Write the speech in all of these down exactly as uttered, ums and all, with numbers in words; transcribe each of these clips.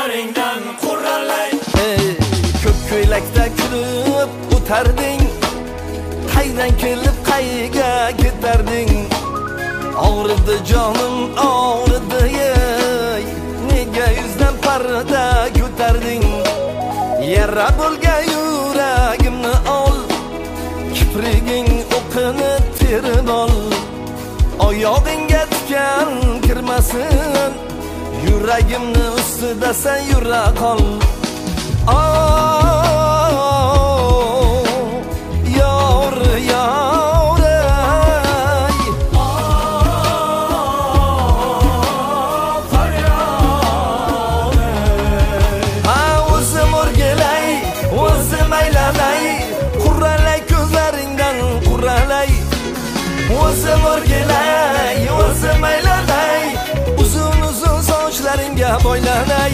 ko'zlaringdan qurralay. Ko'k ko'ylakda kulib o'tarding, qaydan kelib qayga ketarding? Og'ridi jonim, og'ridi ey, nega yuzdan parda ko'tarding? Yara bo'lgan yuragimni ol, kipriging o'qini terib ol. Oyog'ingga tikan kirmasin, yuragimni ustida sen yura qol. Yor yor ey, faryod ha o'zim o'rgilay, o'zim aylanay, qurralay ko'zlaringdan qurralay. O'zim o'rgilay, o'zim aylanay, uzun uzun sochlaringga boylanay.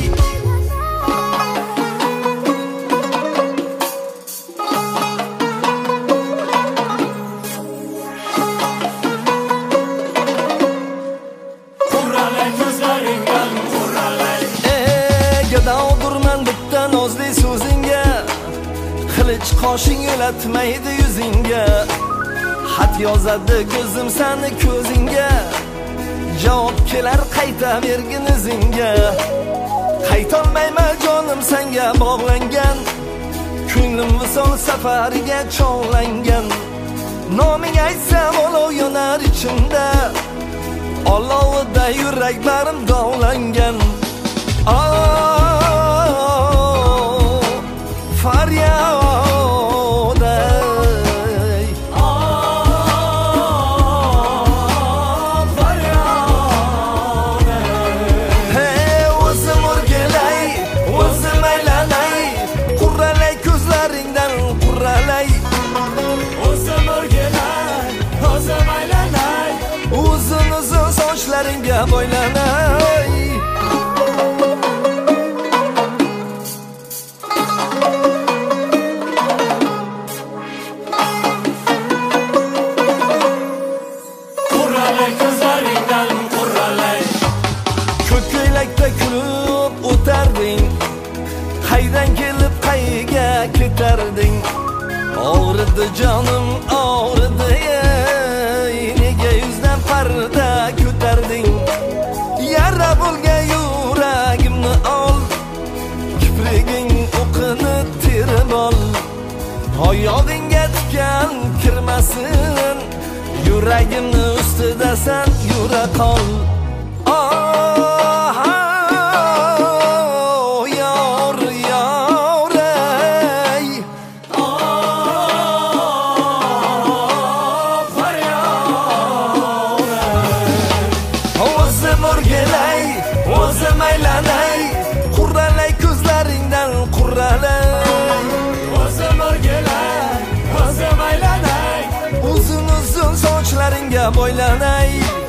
Qurralay ko'zlaringdan qurralay. Gadog'urman bitta nozli so'zingga, qilich qoshing yo'latmaydi yuzingga. Xat yozadi ko'zim seni ko'zingga, javob kelar qayta bergin izingga. Qaytolmayman jonim senga bog'langan, ko'nglim visol safariga chog'langan. Noming aytsam olov yonar ichimda, olovida yuraklarim dovlangan. Oh, faryod ey, faryod hey, o'zim o'rgilay, o'zim aylanay, qurralay ko'zlaringdan qurralay. o'zim o'rgilay, o'zim aylanay, Uzun uzun sochlaringga boylanay. qurralay ko'zlaringdan qurralay. Ko'k ko'ylakda kulib o'tarding, qaydan kelib qayga ketarding? Og'ridi jonim, og'ridi ey, nega yuzdan parda ko'tarding? Yara bo'lgan yuragimni ol, kipriging o'qini terib ol. Oyog'ingga tikan kirmasin, yuragimni ustida sen yura qol. Oh, yor yor ey, faryod o'zim o'rgilay, o'zim aylanay, qurralay ko'zlaringdan qurralay. o'zim o'rgilay, o'zim aylanay, Uzun uzun sochlaringga boylanay.